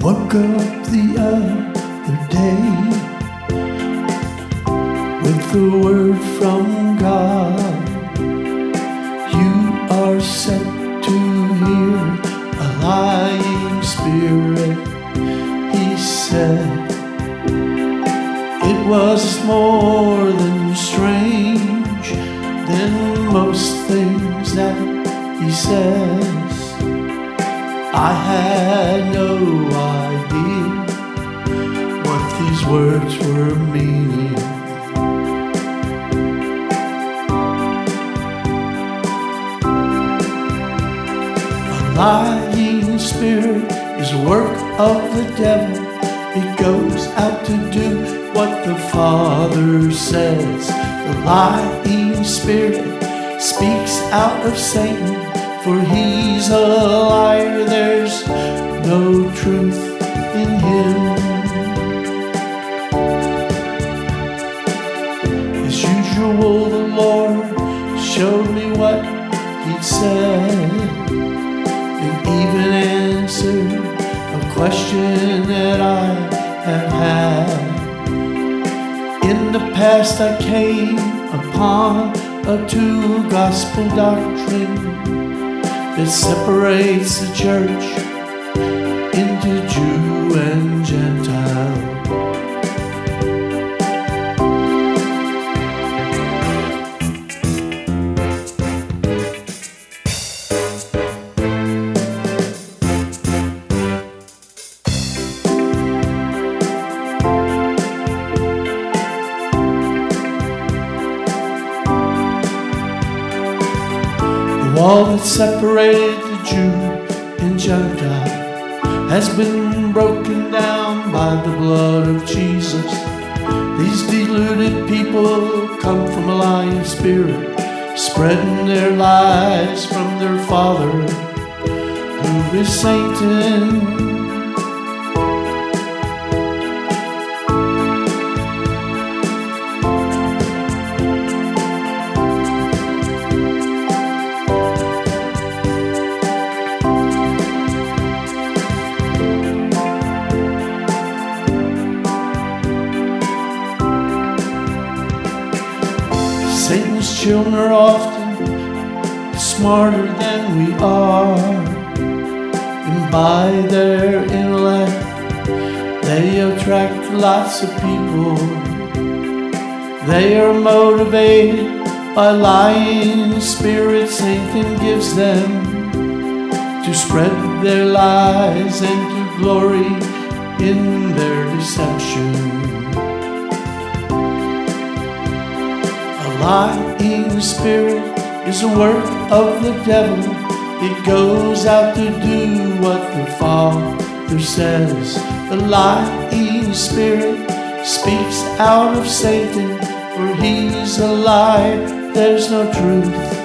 Woke up the other day with the word from God. You are set to hear a lying spirit, he said. It was more than strange than most things that he says. I had no idea what these words were meaning. A lying spirit is a work of the devil. It goes out to do what the Father says. The lying spirit speaks out of Satan, for he's a liar, there's no truth in him. As usual, the Lord showed me what he'd said, and even answered a question that I have had. In the past I came upon a two-gospel doctrine that separates the church into Jew and Gentile. The wall that separated the Jew and Gentile has been broken down by the blood of Jesus. These deluded people come from a lying spirit, spreading their lies from their father, who is Satan. Satan's children are often smarter than we are, and by their intellect they attract lots of people. They are motivated by lying spirits Satan gives them to spread their lies and to glory in their deception. A lying spirit is a work of the devil. It goes out to do what the Father says. The lying spirit speaks out of Satan, for he's a liar, there's no truth